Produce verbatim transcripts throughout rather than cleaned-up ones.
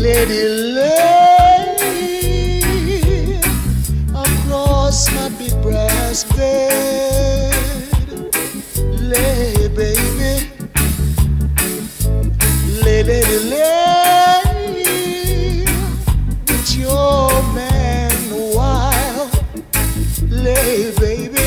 lady, lay across my big brass bed. Lay, baby. Lay, lady, lay with your man a while. Lay, baby.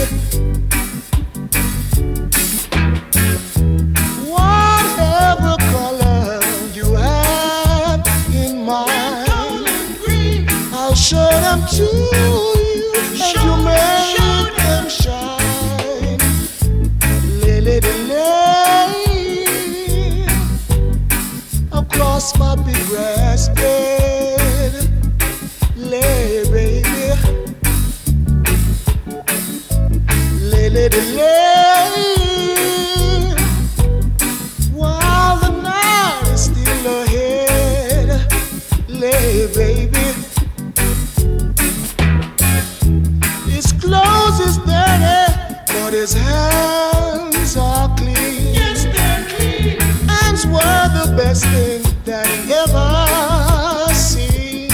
Whatever color you have in mind, I'll show them to you, and you make them shine. Lay, lady, lay across my big grass bed. Lay, baby. Lay, lady, lay while the night is still ahead. Lay, baby. His clothes is dirty, but his hands are clean. Yes, they're clean. Hands were the best thing that he ever seen.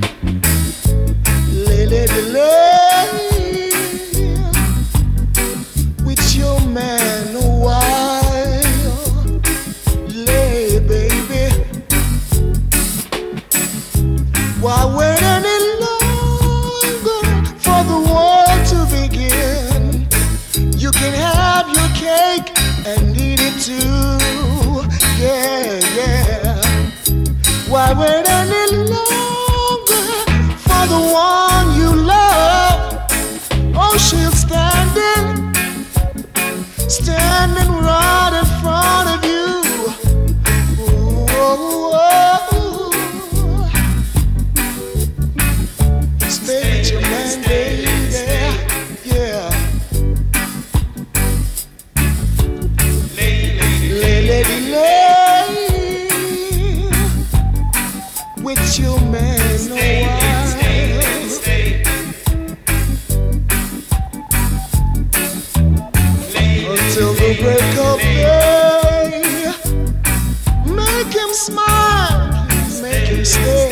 Lay, lady, lay with your man a while. Lay, baby. Why wait any longer for the war to begin? You can have your cake and eat it too. Yeah, yeah. Why wait any longer for the one you love? Oh, she's standing, standing right in front of you. Ooh, oh, oh. Stay with your man, baby. Yeah. Lay, lady, lay with your man a while. Until the break of day, make him smile, make him stay.